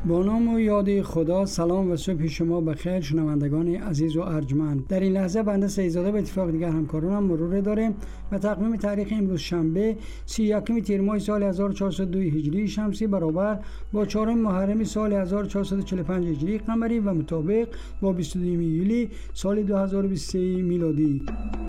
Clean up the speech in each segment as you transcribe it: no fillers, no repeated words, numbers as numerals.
با نام و یاد خدا. سلام و صبح شما بخیر شنوندگان عزیز و ارجمند. در این لحظه بنده سیدزاده به اتفاق دیگر همکارانم مرور داریم و تقویم تاریخ امروز شنبه 31 تیر ماه سال 1402 هجری شمسی برابر با 4 محرم سال 1445 هجری قمری و مطابق با 22 یولی سال 2023 میلادی.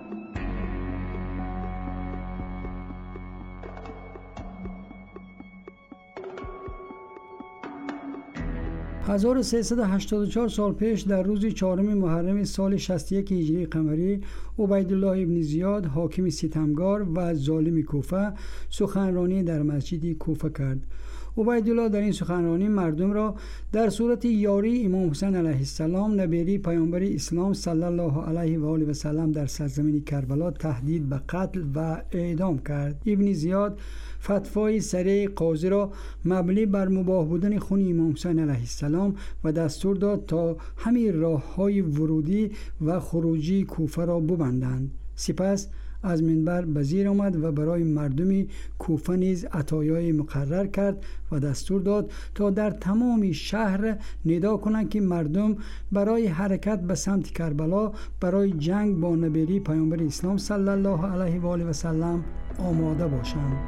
1384 سال پیش در روز 4 محرم سال 61 هجری قمری عبیدالله ابن زیاد حاکم ستمگار و ظالم کوفه سخنرانی در مسجد کوفه کرد. عبیدالله در این سخنرانی مردم را در صورت یاری امام حسین علیه السلام نبی پیامبر اسلام صلی الله علیه و آله و سلم در سرزمین کربلا تهدید به قتل و اعدام کرد. ابن زیاد فتوای سریع قاضی را مبنی بر مباح بودن خون امام حسین علیه السلام و دستور داد تا همین راه‌های ورودی و خروجی کوفه را ببندند. سپس از منبر به زیر آمد و برای مردم کوفه نیز عطایای مقرر کرد و دستور داد تا در تمام شهر ندا کنند که مردم برای حرکت به سمت کربلا برای جنگ با نبی پیامبر اسلام صلی الله علیه و آله و سلم آماده باشند.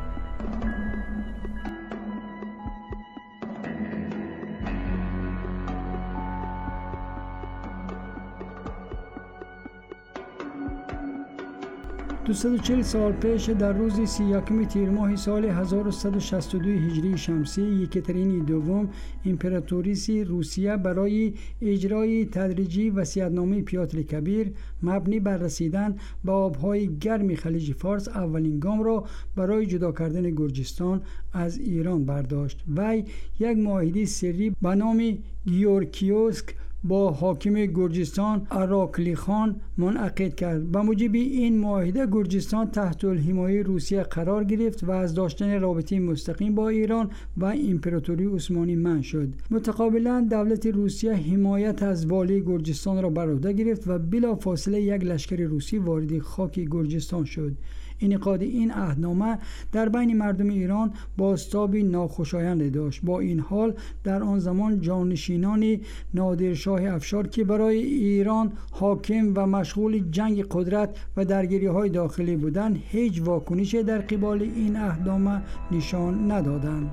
دویست و چهل سال پیش در روز 31 تیر ماه سال 1162 هجری شمسی یکاترین دوم امپراتوریس روسیه برای اجرای تدریجی وصیت‌نامه پیاتر کبیر مبنی بر رسیدن به آبهای گرم خلیج فارس اولین گام را برای جدا کردن گرجستان از ایران برداشت. وی یک معاهده سری به نام گیورکیوسک با حاکم گرجستان اراکلی خان منعقد کرد. به موجب این معاهده گرجستان تحت الحمایه روسیه قرار گرفت و از داشتن رابطه مستقیم با ایران و امپراتوری عثمانی منع شد. متقابلا دولت روسیه حمایت از والی گرجستان را بر عهده گرفت و بلافاصله یک لشکر روسی وارد خاک گرجستان شد. انعقاد این عهدنامه در بین مردم ایران بازتابی ناخوشایند داشت. با این حال در آن زمان جانشینان نادرشاه افشار که برای ایران حاکم و مشغول جنگ قدرت و درگیری‌های داخلی بودند هیچ واکنشی در قبال این عهدنامه نشان ندادند.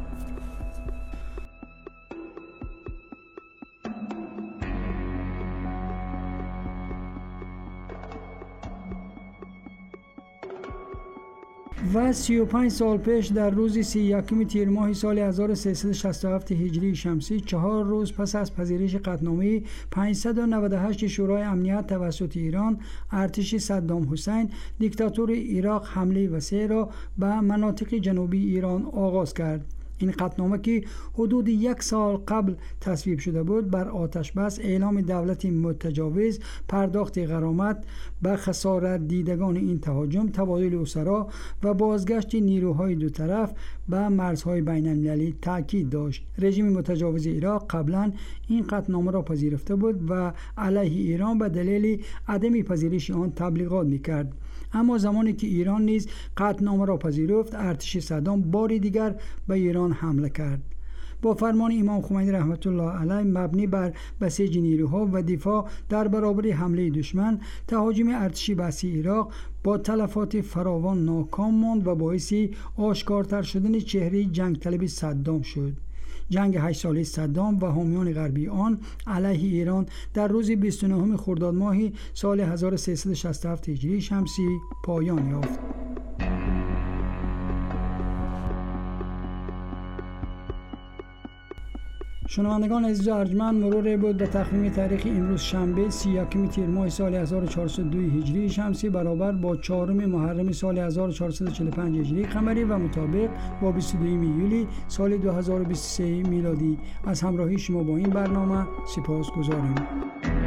و 35 سال پیش در روز 31 تیر ماه سال 1367 هجری شمسی 4 روز پس از پذیرش قطعنامه 598 شورای امنیت توسط ایران، ارتش صدام حسین دیکتاتور عراق حمله وسیع را به مناطق جنوبی ایران آغاز کرد. این قطعنامه که حدود 1 سال قبل تصویب شده بود بر آتش بس، اعلام دولت متجاوز، پرداخت غرامت به خسارت دیدگان این تهاجم، تبادل اسرا و بازگشت نیروهای دو طرف به مرزهای بین المللی تاکید داشت. رژیم متجاوز عراق قبلا این قطعنامه را پذیرفته بود و علیه ایران به دلیل عدم پذیرش آن تبلیغات می‌کرد. اما زمانی که ایران نیز قطعنامه را پذیرفت، ارتش صدام بار دیگر به ایران حمله کرد. با فرمان امام خمینی رحمت الله علیه مبنی بر بسیج نیروها و دفاع در برابر حمله دشمن، تهاجم ارتشی بحثی عراق با تلفات فراوان ناکام ماند و باعث آشکارتر شدن چهره جنگ طلب صدام شد. جنگ 8 ساله صدام و حامیان غربی آن علیه ایران در روز 29 خرداد ماه سال 1367 هجری شمسی پایان یافت. شنوندگان عزیز و ارجمند، مرور بود به تقویم تاریخ امروز شنبه 31 تیر ماه سال 1402 هجری شمسی برابر با 4 محرم سال 1445 هجری قمری و مطابق با 22 یولی سال 2023 میلادی. از همراهی شما با این برنامه سپاسگزاریم.